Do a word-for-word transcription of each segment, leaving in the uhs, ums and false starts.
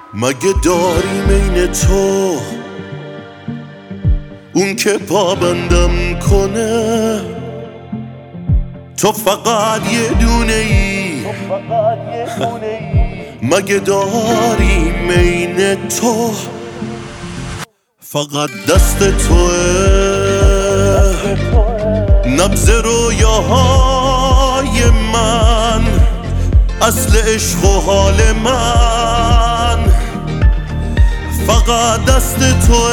مگه داری بین تو اون که پابندم کنه؟ تو فقط یه دونه ای، مگه داری بین تو فقط دست توه؟ نبض رویاهای من، اصل عشق و حال من فقط دست توه.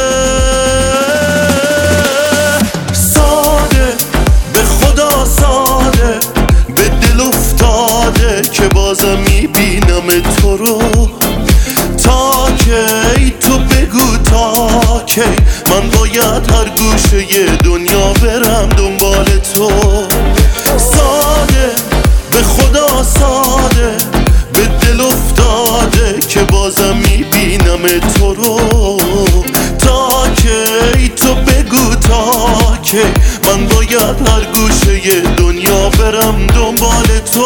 ساده به خدا ساده، به دل افتاده که بازم میبینم تو رو. تا کی تو بگو تا کی من باید هر گوشه دنیا برم دنبال تو. ساده به خدا ساده، به دل افتاده که بازم میبینم تو رو. تا کی تو بگو تا کی من باید هر گوشه دنیا برم دنبال تو.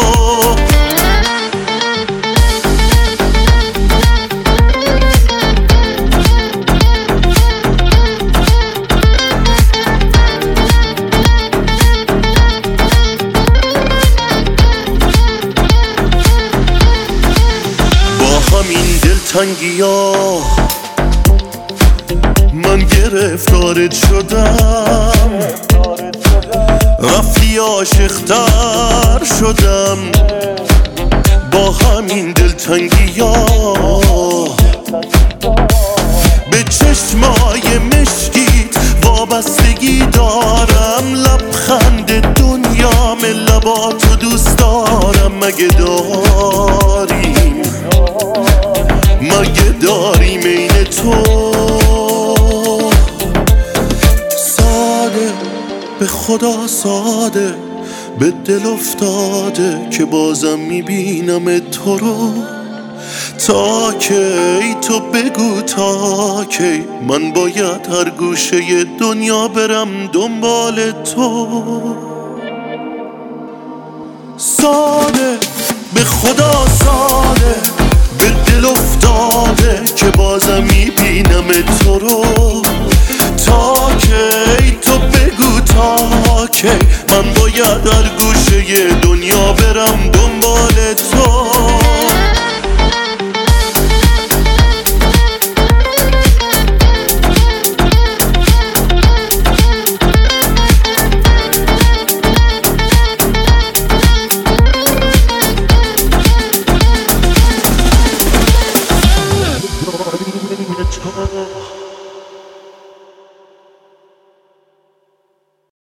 همین دلتنگی ها من گرفتارت شدم، رفتی عاشق‌تر شدم. با همین دلتنگی ها به چشمای مشکیت وابستگی دارم. لبخند دنیام لباتو دوست دارم. مگه داریم مگه داریم این تو؟ ساده به خدا ساده، به دل افتاده که بازم میبینم تو رو. تا کی تو بگو تا کی من باید هر گوشه دنیا برم دنبال تو. ساده به خدا ساده، به دل افتاده که بازم میبینم تو رو. تا کی تو بگو تا کی من باید هر گوشه دنیا برم دنبال تو. Oh